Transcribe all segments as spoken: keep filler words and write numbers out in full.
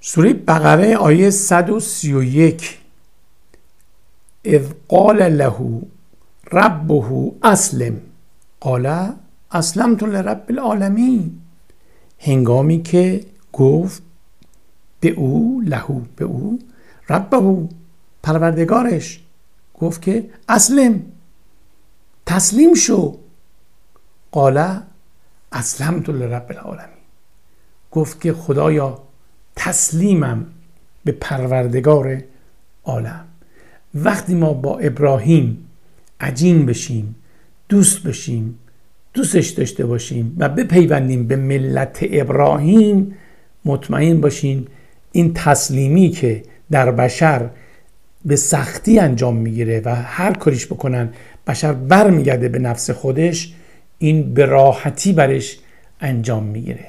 سوره بقره آیه صد و سی و یک، اذ قال له ربه اسلم قال اسلمت لرب العالمین. هنگامی که گفت به او، لهو به او، ربه پروردگارش گفت که اسلم تسلیم شو. قال اسلمت لرب العالمین، گفت که خدایا تسلیمم به پروردگار عالم. وقتی ما با ابراهیم عجین بشیم، دوست بشیم، دوستش داشته باشیم و بپیوندیم به ملت ابراهیم، مطمئن باشین این تسلیمی که در بشر به سختی انجام میگیره و هر کاریش بکنن بشر برمیگرده به نفس خودش، این به راحتی برش انجام میگیره.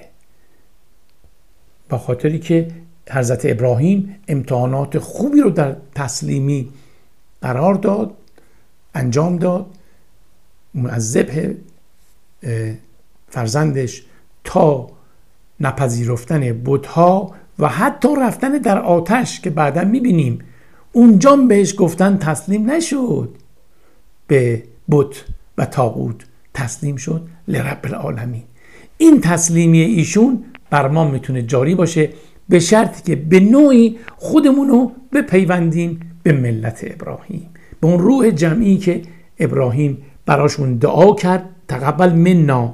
با خاطری که حضرت ابراهیم امتحانات خوبی رو در تسلیمی قرار داد، انجام داد، از ذبح فرزندش تا نپذیرفتن بت‌ها و حتی رفتن در آتش که بعدا میبینیم اونجا بهش گفتن تسلیم نشد به بت و طاغوت، تسلیم شد لرب العالمین. این تسلیمی ایشون بر ما میتونه جاری باشه به شرطی که به نوعی خودمونو بپیوندیم به ملت ابراهیم، به اون روح جمعی که ابراهیم براشون دعا کرد تقبل منا،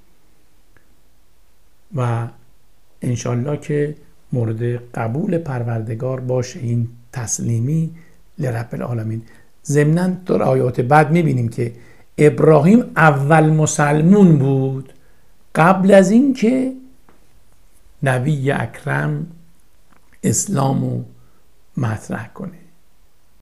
و انشالله که مورد قبول پروردگار باشه این تسلیمی لرب العالمین. ضمناً در آیات بعد میبینیم که ابراهیم اول مسلمون بود قبل از این که نبی اکرم اسلامو مطرح کنه.